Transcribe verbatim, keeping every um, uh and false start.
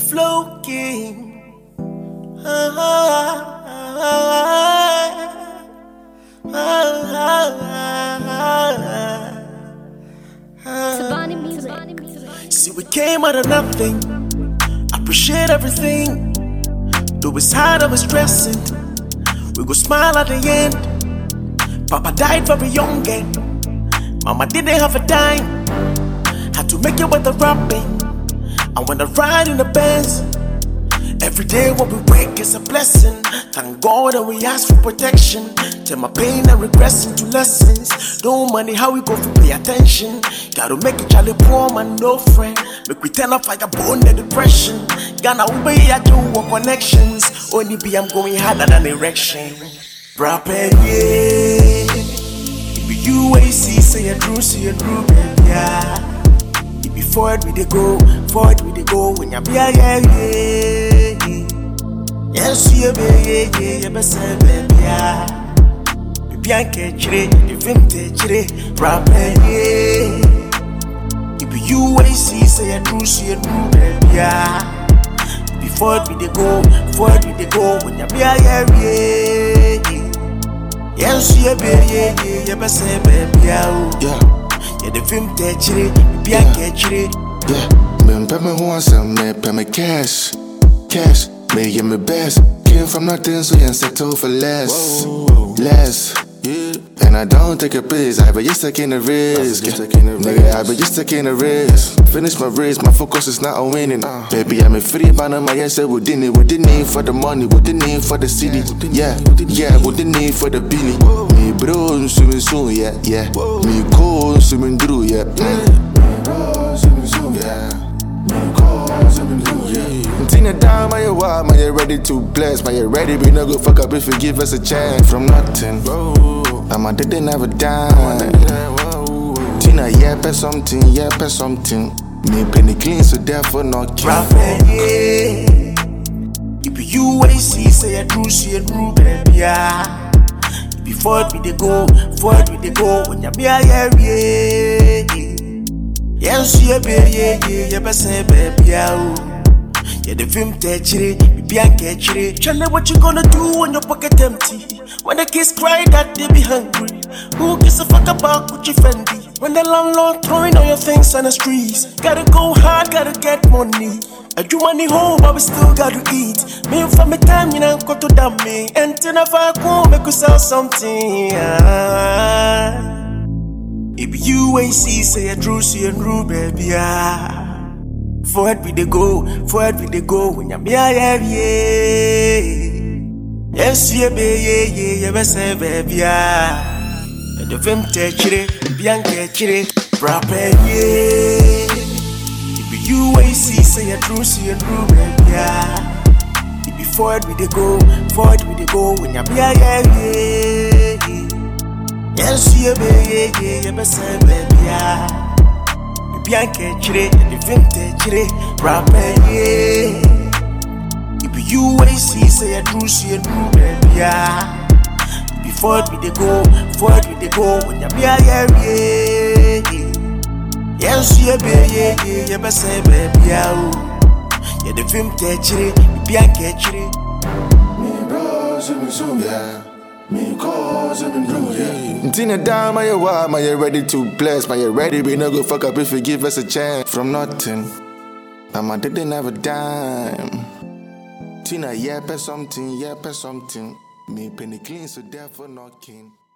Flow King. Ah, ah, ah, ah, Tabani music. See, we came out of nothing. Appreciate everything. Though it's hard, I was stressing. We go smile at the end. Papa died very young and Mama didn't have a dime. Had to make it with the rapping. And when I ride in the Benz, every day when we wake is a blessing. Thank God that we ask for protection. Turn my pain and regress into lessons. No money, how we go for pay attention. Gotta make it Charlie poor man, no friend. Make we turn up like a bone the depression. Ghana Uber, I do want connections. Only be I'm going harder than erection. Rapper, yeah. It be you A C, say a true, say a true, yeah. It be forward we they go, forward we they go. When you be a yeah, yeah. Yes, you be yeah, yeah, you be say baby, yeah. Baby, I can't chire, the vintage chire. Rapper, yeah. It be you A C, say a true, say a true, yeah. Forward we they go, forward we they go. When you be a yeah, yeah. Yes, you be yeah, yeah, you be say baby, yeah. Yeah, the film touch it, be a catch it. Yeah, me pay me handsome, me pay me cash, cash. Me give me best. Came from nothing, so you settle for less, less. Yeah. And I don't take a piss, I be just taking a risk. Nigga, I be just taking a risk. Finish my race, my focus is not on winning. uh. Baby, I'm a free man on my yes, we didn't it. What the need for the money, what the need for the city. Yeah, yeah, what the need for the billy. Me bro, I'm swimming soon, yeah, yeah. Me cold, swimming through, yeah. Me bro, swimming soon, yeah. Me cold, swimming through, yeah. Tina down, my wild, my you ready to bless. My you ready, we no go fuck up if you give us a chance. From nothing, I'm a didn't have a dime. Tina, yeah, pay something, yeah, pay something. Me penny clean, so therefore not kill. Rapper, yeah. It be you A C, say a true, say a true, baby, yeah. It be forward we they go, forward we they go. When you be a yeah, yeah. Yes, you be yeah, yeah, you be say baby, yeah. Yeah, the film touch it, baby, I catch it. Tell me what you gonna do when your pocket empty. When the kids cry that they be hungry. Who gives a fuck about Gucci Fendi? When the landlord throwing all your things on the streets. Gotta go hard, gotta get money. I do money home, but we still gotta eat. Me from the time you know go to damn me. And then if I go make you sell something. Ah. If you A C, say a true, say a true, baby, ah. Forward we they go, forward we they go. When you be a yeah, yeah. Yes, you be yeah, yeah, you be say baby, yeah. And the film touch it, Bianca chire, rapper, yeah. It be you A C, say a true, say a true, baby, yeah. It be forward we they go, forward we they go. When you be a yeah, yeah. Yes, you be yeah, yeah, you be say baby, yeah. Bianca chire, the vintage chire, rapper, yeah. It be you A C, say a true, say a true, baby, yeah. It be forward we they go, forward we they go. When you be a yeah, yeah. Yes, you be yeah, yeah, you be say baby, yeah. Yeah, the vintage chire, Bianca chire. Me bro, swimming soon, yeah. Me cause I'm in blue, yeah. Tina down, my wild, my you ready to bless. My you ready, we no go fuck up if you give us a chance. From nothing, I'm a didn't have a dime. Tina, yeah, pay something, yeah, pay something. Me penny clean, so therefore not king.